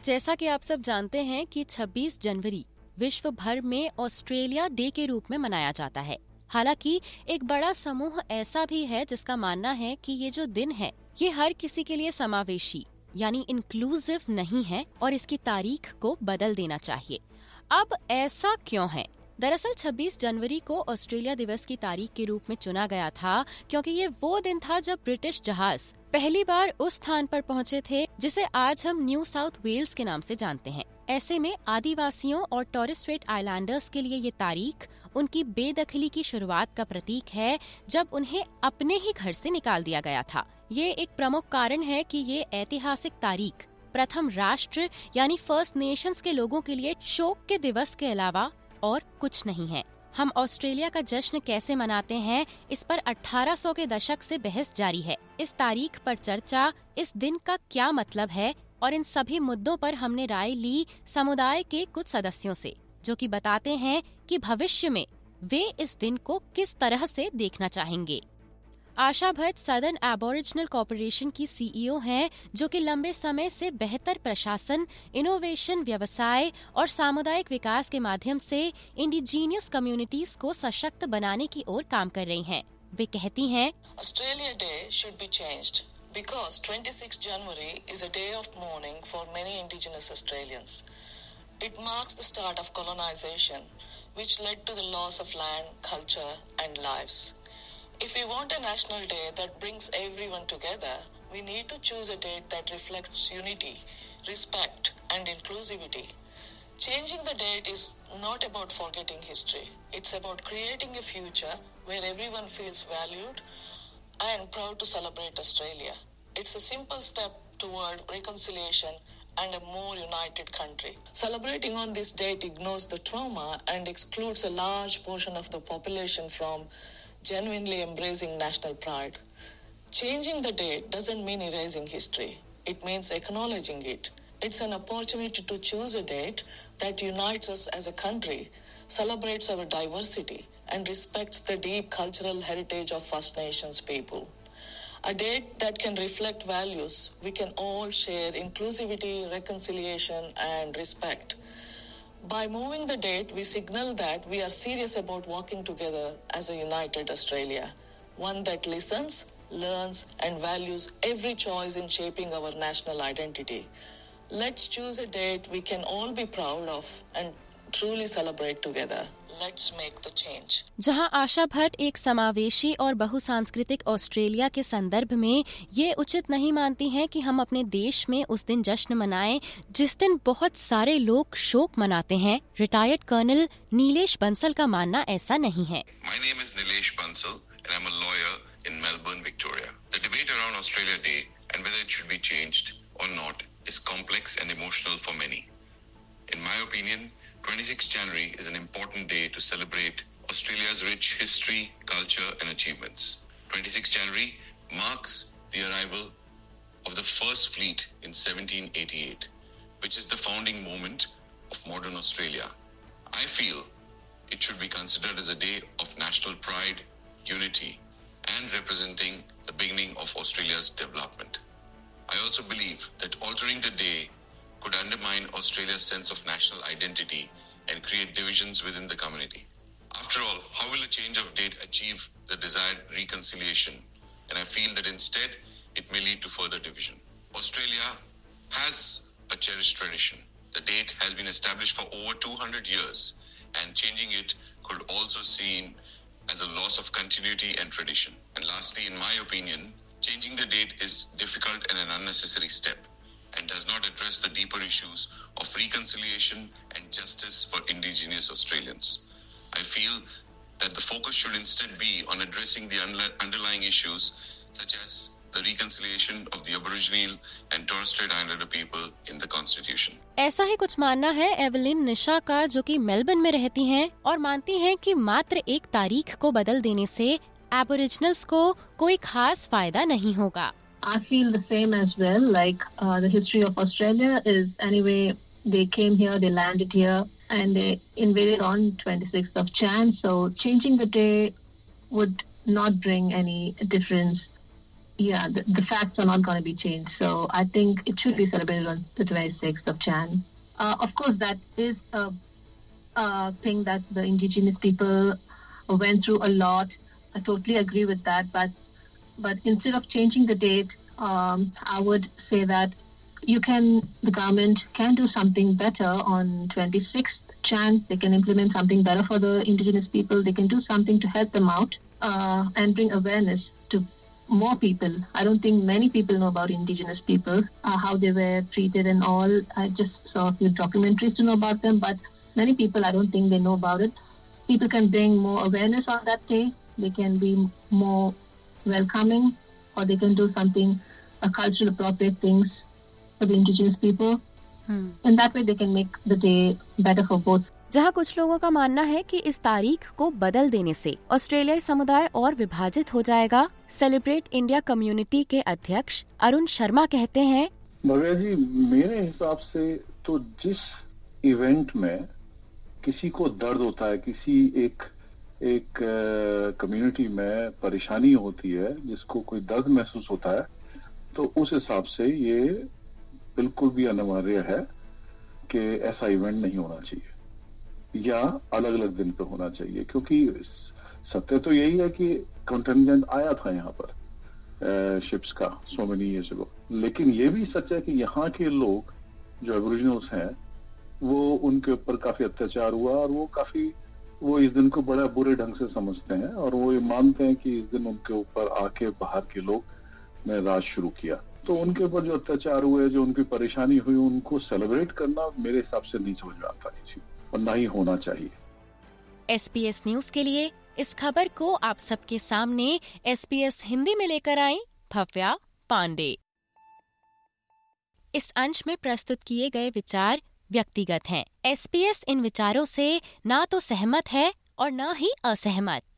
जैसा कि आप सब जानते हैं कि 26 जनवरी विश्व भर में ऑस्ट्रेलिया डे के रूप में मनाया जाता है। हालांकि एक बड़ा समूह ऐसा भी है जिसका मानना है कि ये जो दिन है ये हर किसी के लिए समावेशी यानी इंक्लूसिव नहीं है और इसकी तारीख को बदल देना चाहिए। अब ऐसा क्यों है? दरअसल 26 जनवरी को ऑस्ट्रेलिया दिवस की तारीख के रूप में चुना गया था क्योंकि ये वो दिन था जब ब्रिटिश जहाज पहली बार उस स्थान पर पहुंचे थे जिसे आज हम न्यू साउथ वेल्स के नाम से जानते हैं। ऐसे में आदिवासियों और टॉरेस स्ट्रेट आइलैंडर्स के लिए ये तारीख उनकी बेदखली की शुरुआत का प्रतीक है जब उन्हें अपने ही घर से निकाल दिया गया था। ये एक प्रमुख कारण है कि ये ऐतिहासिक तारीख प्रथम राष्ट्र यानी फर्स्ट नेशंस के लोगों के लिए शोक के दिवस के अलावा और कुछ नहीं है। हम ऑस्ट्रेलिया का जश्न कैसे मनाते हैं इस पर 1800 के दशक से बहस जारी है। इस तारीख पर चर्चा, इस दिन का क्या मतलब है और इन सभी मुद्दों पर हमने राय ली समुदाय के कुछ सदस्यों से, जो कि बताते हैं कि भविष्य में वे इस दिन को किस तरह से देखना चाहेंगे। Asha Bhatt Southern Aboriginal Corporation की सीईओ हैं, जो कि लंबे समय से बेहतर प्रशासन, इनोवेशन, व्यवसाय और सामुदायिक विकास के माध्यम से इंडिजीनियस कम्युनिटीज को सशक्त बनाने की ओर काम कर रही हैं। वे कहती हैं, Australia Day should be changed because 26 January is a day of mourning for many Indigenous Australians. It marks the start of colonization, which led to the loss of land, culture and lives. If we want a national day that brings everyone together, we need to choose a date that reflects unity, respect, and inclusivity. Changing the date is not about forgetting history. It's about creating a future where everyone feels valued and proud to celebrate Australia. It's a simple step toward reconciliation and a more united country. Celebrating on this date ignores the trauma and excludes a large portion of the population from genuinely embracing national pride. Changing the date doesn't mean erasing history. It means acknowledging it. It's an opportunity to choose a date that unites us as a country, celebrates our diversity, and respects the deep cultural heritage of First Nations people. A date that can reflect values we can all share: inclusivity, reconciliation, and respect. By moving the date, we signal that we are serious about working together as a united Australia, one that listens, learns, and values every choice in shaping our national identity. Let's choose a date we can all be proud of and truly celebrate together. Let's make the change. जहां आशा भट्ट एक समावेशी और बहुसांस्कृतिक Australia के संदर्भ में ये उचित नहीं मानती हैं कि हम अपने देश में उस दिन जश्न मनाएं जिस दिन बहुत सारे लोग शोक मनाते हैं, रिटायर्ड कर्नल नीलेश बंसल का मानना ऐसा नहीं है। My name is Nilesh Bansal and I'm a lawyer in Melbourne, Victoria. The debate around Australia Day and whether it should be changed or not is complex and emotional for many. In my opinion, 26 January is an important day to celebrate Australia's rich history, culture and achievements. 26 January marks the arrival of the first fleet in 1788, which is the founding moment of modern Australia. I feel it should be considered as a day of national pride, unity and representing the beginning of Australia's development. I also believe that altering the day could undermine Australia's sense of national identity and create divisions within the community. After all, how will a change of date achieve the desired reconciliation? And I feel that instead, it may lead to further division. Australia has a cherished tradition. The date has been established for over 200 years, and changing it could also be seen as a loss of continuity and tradition. And lastly, in my opinion, changing the date is difficult and an unnecessary step, and does not address the deeper issues of reconciliation and justice for Indigenous Australians. I feel that the focus should instead be on addressing the underlying issues such as the reconciliation of the Aboriginal and Torres Strait Islander people in the Constitution. ऐसा ही कुछ मानना है Evelyn निशा का, जो कि Melbourne में रहती हैं और मानती हैं कि मात्र एक तारीख को बदल देने से एबोरिजिनल्स को कोई खास फायदा नहीं होगा। I feel the same as well. Like the history of Australia is anyway, they came here, they landed here, and they invaded on 26th of Jan. So changing the day would not bring any difference. the facts are not going to be changed. So I think it should be celebrated on the 26th of Jan. Of course, that is a thing that the indigenous people went through a lot. I totally agree with that. But instead of changing the date, I would say that the government can do something better on 26th Jan. They can implement something better for the indigenous people. They can do something to help them out and bring awareness to more people. I don't think many people know about indigenous people, how they were treated and all. I just saw a few documentaries to know about them, but many people, I don't think they know about it. People can bring more awareness on that day. They can be more welcoming, or they can do something, cultural appropriate things for the indigenous people. And that way they can make the day better for both. जहाँ कुछ लोगों का मानना है कि इस तारीख को बदल देने से ऑस्ट्रेलियाई समुदाय और विभाजित हो जाएगा, सेलिब्रेट इंडिया कम्युनिटी के अध्यक्ष अरुण शर्मा कहते हैं, भव्या जी, मेरे हिसाब से तो जिस इवेंट में किसी को दर्द होता है, किसी एक कम्युनिटी में परेशानी होती है, जिसको कोई दर्द महसूस होता है, तो उस हिसाब से ये बिल्कुल भी अनिवार्य है कि ऐसा इवेंट नहीं होना चाहिए या अलग अलग दिन पे होना चाहिए, क्योंकि सत्य तो यही है कि कंटिजेंट आया था यहाँ पर शिप्स का सो मेनी ईयर्स अगो, लेकिन ये भी सच है कि यहाँ के लोग जो एबोरिजिनल्स हैं वो उनके ऊपर काफी अत्याचार हुआ और वो इस दिन को बड़ा बुरे ढंग से समझते हैं और वो ये मानते हैं कि इस दिन उनके ऊपर आके बाहर के लोग ने राज शुरू किया। तो उनके ऊपर जो अत्याचार हुए, जो उनकी परेशानी हुई, उनको सेलिब्रेट करना मेरे हिसाब से नहीं समझ में आता किसी और ना ही होना चाहिए। SBS न्यूज के लिए इस खबर को आप सबके सामने SBS हिंदी में लेकर आई भव्या पांडे। इस अंश में प्रस्तुत किए गए विचार व्यक्तिगत हैं। SBS इन विचारों से ना तो सहमत है और न ही असहमत।